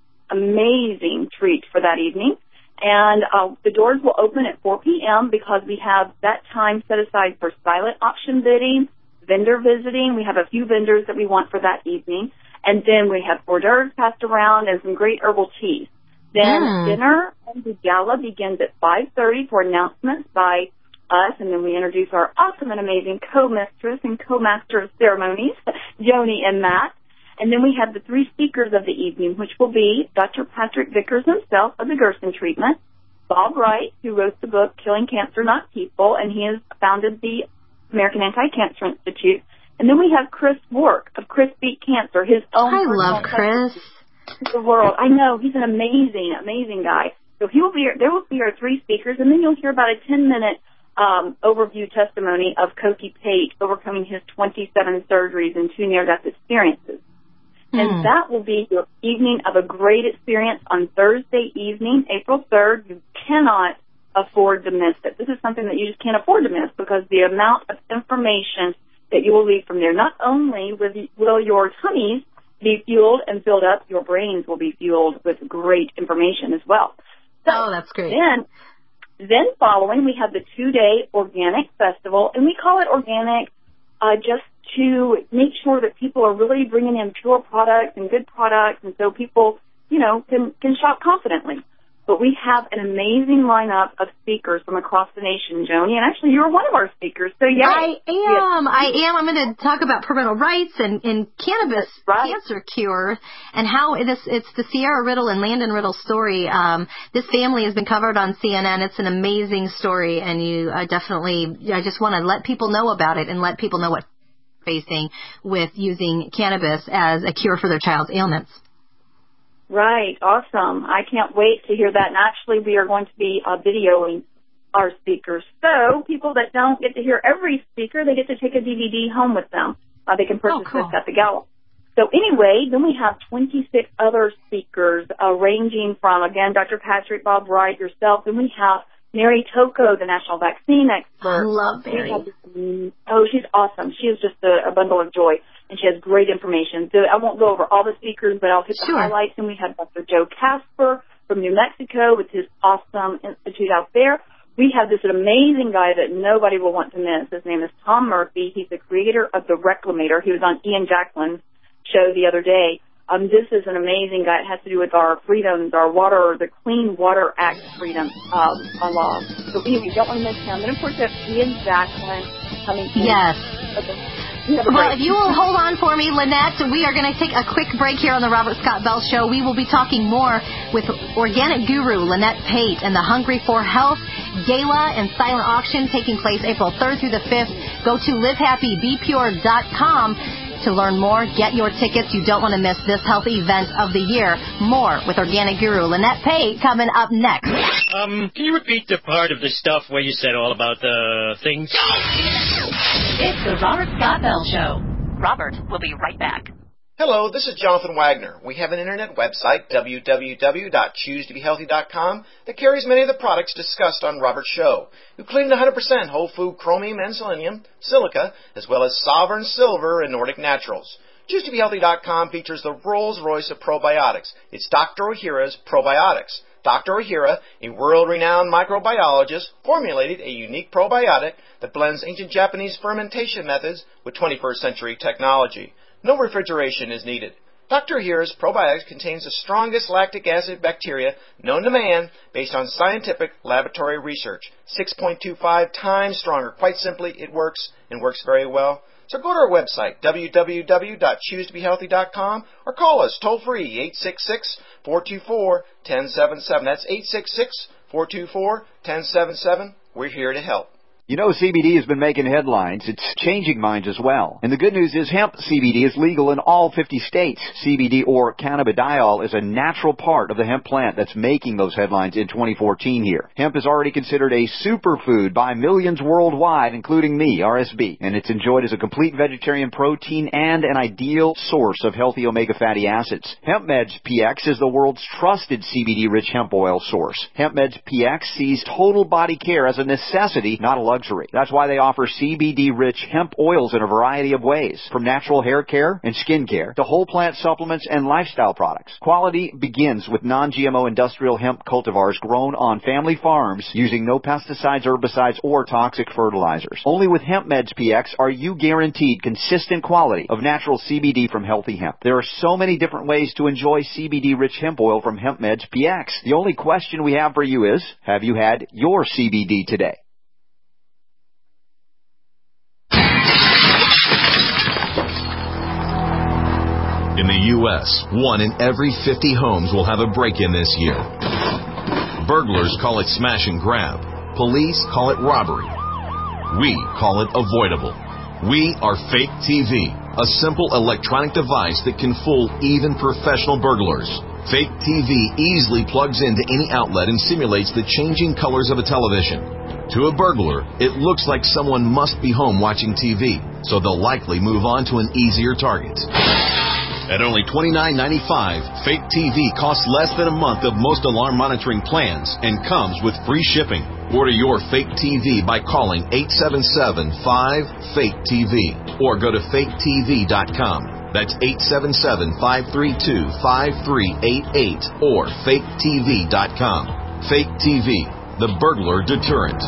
amazing treat for that evening. And the doors will open at 4 p.m. because we have that time set aside for silent auction bidding, vendor visiting. We have a few vendors that we want for that evening. And then we have hors d'oeuvres passed around and some great herbal teas. Then dinner and the gala begins at 5:30 for announcements by us, and then we introduce our awesome and amazing co-mistress and co-master of ceremonies, Joni and Matt. And then we have the three speakers of the evening, which will be Dr. Patrick Vickers himself of the Gerson Treatment, Bob Wright, who wrote the book Killing Cancer, Not People, and he has founded the American Anti-Cancer Institute. And then we have Chris Work of Chris Beat Cancer, his own.
I love Chris.
The world. I know. He's an amazing, amazing guy. So there will be our three speakers, and then you'll hear about a 10-minute overview testimony of Coty Pate overcoming his 27 surgeries and 2 near-death experiences. And that will be your evening of a great experience on Thursday evening, April 3rd. You cannot afford to miss it. This is something that you just can't afford to miss because the amount of information that you will leave from there. Not only will your tummies be fueled and filled up, your brains will be fueled with great information as well. So
that's great.
Then following, we have the 2-day organic festival, and we call it organic just to make sure that people are really bringing in pure products and good products, and so people, can shop confidently. But we have an amazing lineup of speakers from across the nation, Joni. And actually, you were one of our speakers, so yay.
I am. I'm going to talk about parental rights and cannabis cancer cure and how it's the Sierra Riddle and Landon Riddle story. This family has been covered on CNN. It's an amazing story, and I just want to let people know about it and let people know what they're facing with using cannabis as a cure for their child's ailments.
Right. Awesome. I can't wait to hear that. And actually, we are going to be videoing our speakers. So people that don't get to hear every speaker, they get to take a DVD home with them. They can purchase this at the gala. So anyway, then we have 26 other speakers, ranging from, again, Dr. Patrick, Bob Wright, yourself. Then we have Mary Tocco, the national vaccine expert.
I love Mary.
Oh, she's awesome. She is just a bundle of joy, and she has great information. So I won't go over all the speakers, but I'll hit the highlights. And we have Dr. Joe Casper from New Mexico with his awesome institute out there. We have this amazing guy that nobody will want to miss. His name is Tom Murphy. He's the creator of The Reclamator. He was on Ian Jacqueline's show the other day. This is an amazing guy. It has to do with our freedoms, our water, the Clean Water Act freedom law. So anyway, you don't want to miss him. Then, of course, we have Ian Jacqueline coming in.
Yes.
Okay.
Well, if you will hold on for me, Lynette, we are going to take a quick break here on the Robert Scott Bell Show. We will be talking more with organic guru Lynette Pate and the Hungry for Health Gala and Silent Auction taking place April 3rd through the 5th. Go to livehappybepure.com to learn more. Get your tickets. You don't want to miss this health event of the year. More with organic guru Lynette Pate coming up next.
Can you repeat the part of the stuff where you said all about the things?
It's the Robert Scott Bell Show. Robert will be right back.
Hello, this is Jonathan Wagner. We have an internet website, www.choosetobehealthy.com, that carries many of the products discussed on Robert's show, including 100% whole food chromium and selenium, silica, as well as Sovereign Silver and Nordic Naturals. ChooseToBeHealthy.com features the Rolls-Royce of probiotics. It's Dr. Ohhira's Probiotics. Dr. Ohhira, a world-renowned microbiologist, formulated a unique probiotic that blends ancient Japanese fermentation methods with 21st century technology. No refrigeration is needed. Dr. Ohhira's probiotics contains the strongest lactic acid bacteria known to man based on scientific laboratory research. 6.25 times stronger. Quite simply, it works and works very well. So go to our website, www.choosetobehealthy.com, or call us toll-free, 866-424-1077. That's 866-424-1077. We're here to help.
You know, CBD has been making headlines. It's changing minds as well. And the good news is hemp CBD is legal in all 50 states. CBD, or cannabidiol, is a natural part of the hemp plant that's making those headlines in 2014 here. Hemp is already considered a superfood by millions worldwide, including me, RSB. And it's enjoyed as a complete vegetarian protein and an ideal source of healthy omega fatty acids. HempMeds PX is the world's trusted CBD-rich hemp oil source. HempMeds PX sees total body care as a necessity, not a luxury. That's why they offer CBD-rich hemp oils in a variety of ways, from natural hair care and skin care to whole plant supplements and lifestyle products. Quality begins with non-GMO industrial hemp cultivars grown on family farms using no pesticides, herbicides, or toxic fertilizers. Only with HempMeds PX are you guaranteed consistent quality of natural CBD from healthy hemp. There are so many different ways to enjoy CBD-rich hemp oil from HempMeds PX. The only question we have for you is, have you had your CBD today?
In the U.S., 1 in every 50 homes will have a break-in this year. Burglars call it smash and grab. Police call it robbery. We call it avoidable. We are Fake TV, a simple electronic device that can fool even professional burglars. Fake TV easily plugs into any outlet and simulates the changing colors of a television. To a burglar, it looks like someone must be home watching TV, so they'll likely move on to an easier target. At only $29.95, Fake TV costs less than a month of most alarm monitoring plans and comes with free shipping. Order your Fake TV by calling 877-5-FAKE-TV or go to faketv.com. That's 877-532-5388 or faketv.com. Fake TV, the burglar deterrent.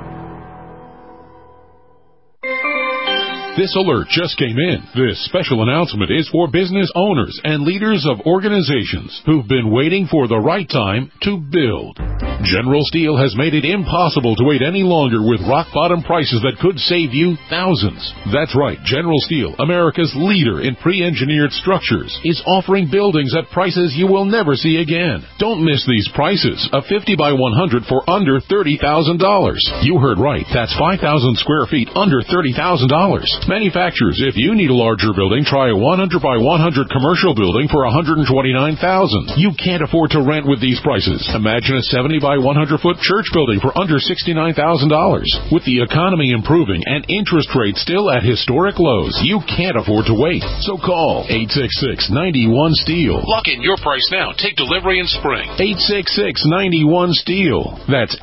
This alert just came in. This special announcement is for business owners and leaders of organizations who've been waiting for the right time to build. General Steel has made it impossible to wait any longer with rock-bottom prices that could save you thousands. That's right, General Steel, America's leader in pre-engineered structures, is offering buildings at prices you will never see again. Don't miss these prices. A 50 by 100 for under $30,000. You heard right. That's 5,000 square feet under $30,000. Manufacturers, if you need a larger building, try a 100 by 100 commercial building for $129,000. You can't afford to rent with these prices. Imagine a 70 by 100-foot church building for under $69,000. With the economy improving and interest rates still at historic lows, you can't afford to wait. So call 866-91-STEEL. Lock in your price now. Take delivery in spring. 866-91-STEEL. That's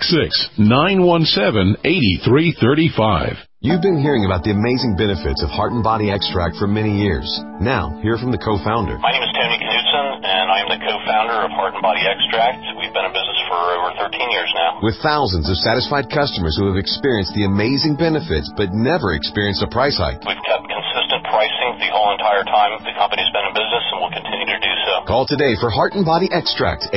866-917-8335.
You've been hearing about the amazing benefits of Heart and Body Extract for many years. Now, hear from the co-founder.
My name is Tony Knudsen, and I am the co-founder of Heart and Body Extract. We've been in business for over 13 years now.
With thousands of satisfied customers who have experienced the amazing benefits but never experienced a price hike.
We've kept consistent pricing the whole entire time the company's been in business, and will continue to do so.
Call today for Heart and Body Extract,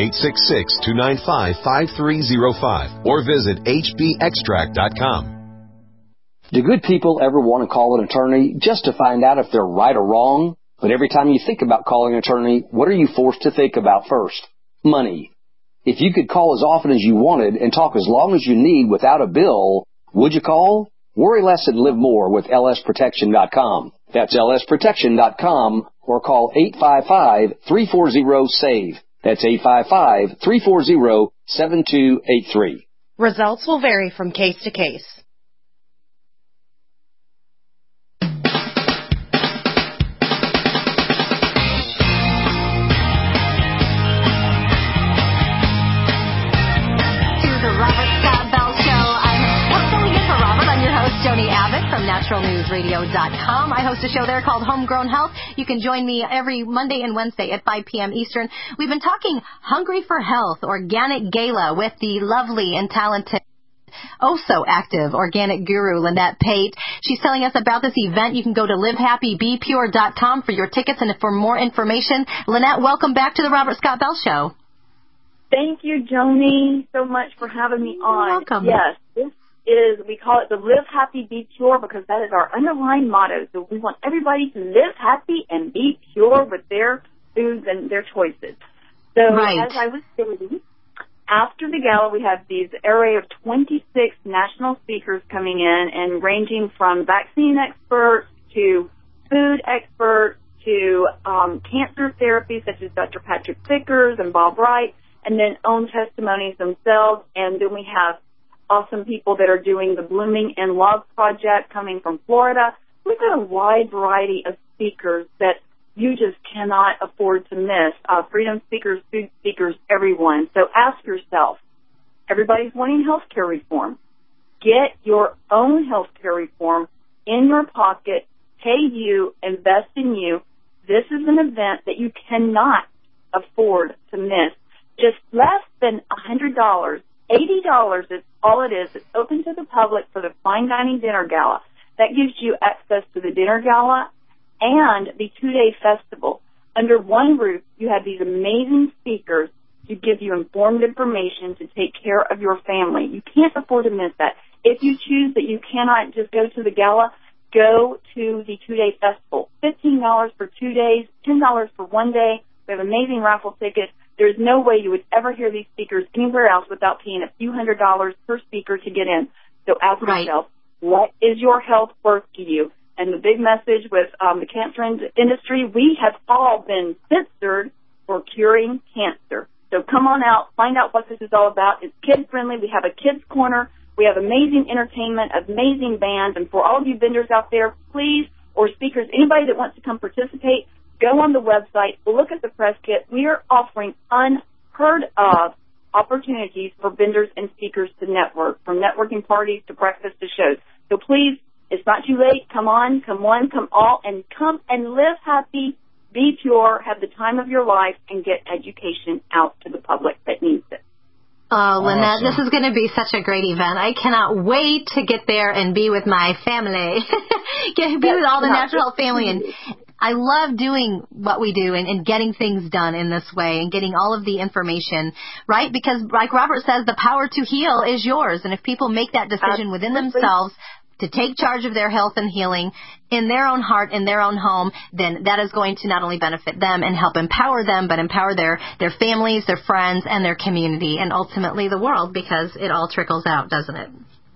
866-295-5305, or visit hbextract.com.
Do good people ever want to call an attorney just to find out if they're right or wrong? But every time you think about calling an attorney, what are you forced to think about first? Money. If you could call as often as you wanted and talk as long as you need without a bill, would you call? Worry less and live more with lsprotection.com. That's lsprotection.com, or call 855-340-SAVE. That's 855-340-7283.
Results will vary from case to case.
NaturalNewsRadio.com. I host a show there called Homegrown Health. You can join me every Monday and Wednesday at 5 p.m. Eastern. We've been talking Hungry for Health Organic Gala with the lovely and talented, so active organic guru, Lynette Pate. She's telling us about this event. You can go to livehappybepure.com for your tickets and for more information. Lynette, welcome back to the Robert Scott Bell Show.
Thank you, Joni, so much for having me on.
You're welcome.
Yes, we call it the Live Happy, Be Pure, because that is our underlying motto. So we want everybody to live happy and be pure with their foods and their choices. So as I was stating, after the gala, we have these array of 26 national speakers coming in, and ranging from vaccine experts to food experts to cancer therapy, such as Dr. Patrick Vickers and Bob Wright, and then own testimonies themselves. And then we have awesome people that are doing the Blooming in Love project coming from Florida. We've got a wide variety of speakers that you just cannot afford to miss. Freedom speakers, food speakers, everyone. So ask yourself, everybody's wanting healthcare reform. Get your own healthcare reform in your pocket. Pay you, invest in you. This is an event that you cannot afford to miss. Just less than $100. $80 is all it is. It's open to the public for the Fine Dining Dinner Gala. That gives you access to the dinner gala and the 2-day festival. Under one roof, you have these amazing speakers to give you informed information to take care of your family. You can't afford to miss that. If you choose that you cannot just go to the gala, go to the 2-day festival. $15 for 2 days, $10 for 1 day. We have amazing raffle tickets. There's no way you would ever hear these speakers anywhere else without paying a few $100s per speaker to get in. So ask yourself, what is your health worth to you? And the big message with the cancer industry, we have all been censored for curing cancer. So come on out, find out what this is all about. It's kid-friendly. We have a kids' corner. We have amazing entertainment, amazing bands. And for all of you vendors out there, please, or speakers, anybody that wants to come participate, go on the website, look at the press kit. We are offering unheard of opportunities for vendors and speakers to network, from networking parties to breakfast to shows. So please, it's not too late. Come on, come one, come all, and come and live happy, be pure, have the time of your life, and get education out to the public that needs it.
Oh, Lynette, this is going to be such a great event. I cannot wait to get there and be with my family, be with all the Natural Health family. And I love doing what we do and getting things done in this way and getting all of the information, right? Because like Robert says, the power to heal is yours. And if people make that decision within themselves to take charge of their health and healing in their own heart, in their own home, then that is going to not only benefit them and help empower them, but empower their families, their friends, and their community, and ultimately the world, because it all trickles out, doesn't it?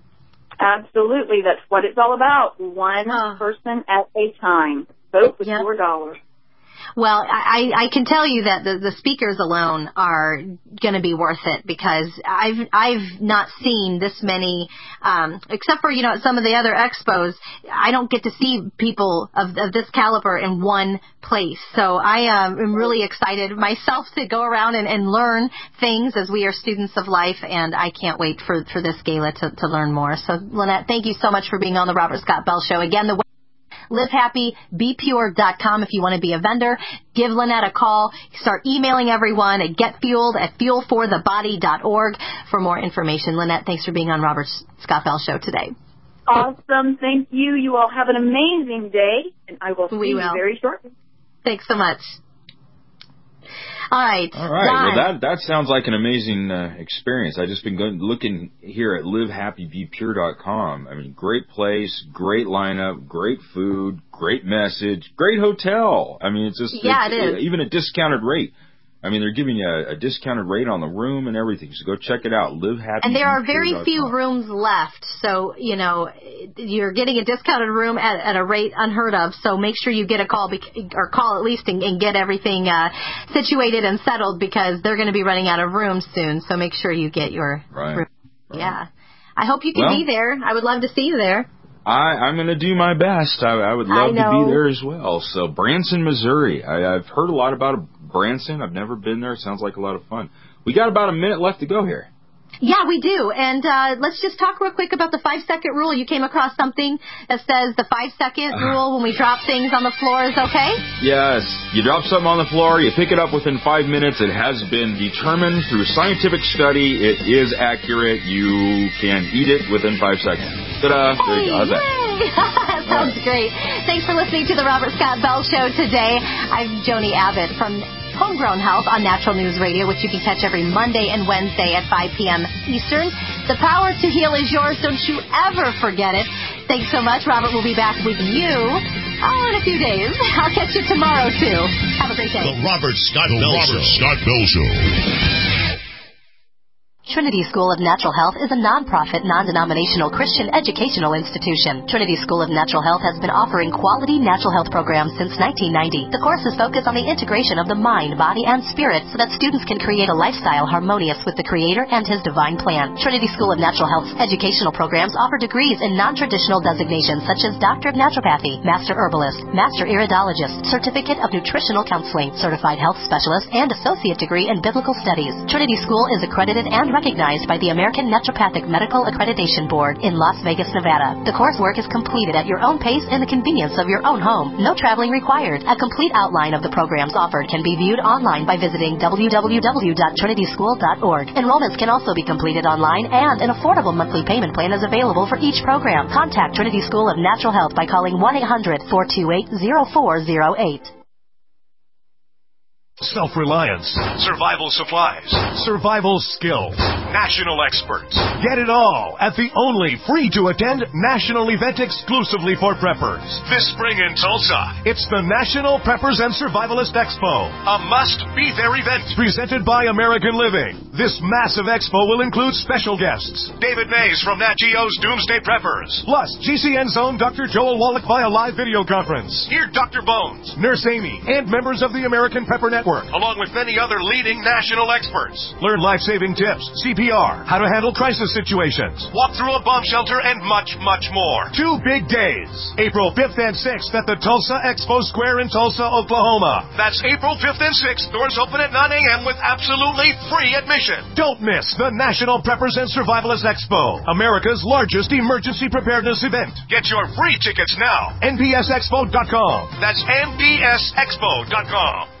Absolutely. That's what it's all about. One person at a time. Vote with $4.
Well, I can tell you that the speakers alone are going to be worth it, because I've not seen this many, except for, at some of the other expos, I don't get to see people of this caliber in one place. So I am really excited myself to go around and learn things, as we are students of life, and I can't wait for this gala to learn more. So, Lynette, thank you so much for being on the Robert Scott Bell Show. Again, the livehappybepure.com if you want to be a vendor. Give Lynette a call. Start emailing everyone at getfueled@fuelforthebody.org for more information. Lynette, thanks for being on Robert Scott Bell Show today.
Awesome. Thank you. You all have an amazing day, and I will see you very shortly.
Thanks so much. All right.
Well, that sounds like an amazing experience. I've just been looking here at livehappybepure.com. I mean, great place, great lineup, great food, great message, great hotel. I mean, it is. Even a discounted rate. I mean, they're giving you a discounted rate on the room and everything. So go check it out, livehappybepure.com.
And there are very few rooms left. So, you're getting a discounted room at a rate unheard of. So make sure you get a call, or call at least and get everything situated and settled, because they're going to be running out of rooms soon. So make sure you get your room. Yeah. I hope you can be there. I would love to see you there.
I'm going to do my best. I would love to be there as well. So Branson, Missouri. I've heard a lot about Branson. I've never been there. It sounds like a lot of fun. We got about a minute left to go here.
Yeah, we do. And let's just talk real quick about the 5-second rule. You came across something that says the 5-second rule when we drop things on the floor is okay?
Yes. You drop something on the floor, you pick it up within 5 minutes. It has been determined through scientific study. It is accurate. You can eat it within 5 seconds. Ta-da! There you go. How's that?
That sounds great. Thanks for listening to the Robert Scott Bell Show today. I'm Joni Abbott from Homegrown Health on Natural News Radio, which you can catch every Monday and Wednesday at 5 p.m. Eastern. The power to heal is yours. Don't you ever forget it. Thanks so much. Robert will be back with you in a few days. I'll catch you tomorrow, too. Have a great day.
The Robert Scott Bell Show.
Trinity School of Natural Health is a non-profit, non-denominational Christian educational institution. Trinity School of Natural Health has been offering quality natural health programs since 1990. The courses focus on the integration of the mind, body, and spirit so that students can create a lifestyle harmonious with the Creator and His divine plan. Trinity School of Natural Health's educational programs offer degrees in non-traditional designations such as Doctor of Naturopathy, Master Herbalist, Master Iridologist, Certificate of Nutritional Counseling, Certified Health Specialist, and Associate Degree in Biblical Studies. Trinity School is accredited and recognized by the American Naturopathic Medical Accreditation Board in Las Vegas, Nevada. The coursework is completed at your own pace and the convenience of your own home. No traveling required. A complete outline of the programs offered can be viewed online by visiting www.trinityschool.org. Enrollments can also be completed online, and an affordable monthly payment plan is available for each program. Contact Trinity School of Natural Health by calling 1-800-428-0408.
Self-reliance, survival supplies, survival skills, national experts. Get it all at the only free-to-attend national event exclusively for preppers. This spring in Tulsa, it's the National Preppers and Survivalist Expo, a must-be-there event presented by American Living. This massive expo will include special guests, David Mays from Nat Geo's Doomsday Preppers, plus GCN's own Dr. Joel Wallach via live video conference. Hear Dr. Bones, Nurse Amy, and members of the American Prepper Network, along with many other leading national experts. Learn life-saving tips, CPR, how to handle crisis situations, walk through a bomb shelter, and much, much more. 2 big days, April 5th and 6th at the Tulsa Expo Square in Tulsa, Oklahoma. That's April 5th and 6th. Doors open at 9 a.m. with absolutely free admission. Don't miss the National Preppers and Survivalists Expo, America's largest emergency preparedness event. Get your free tickets now. NPSExpo.com. That's NPSExpo.com.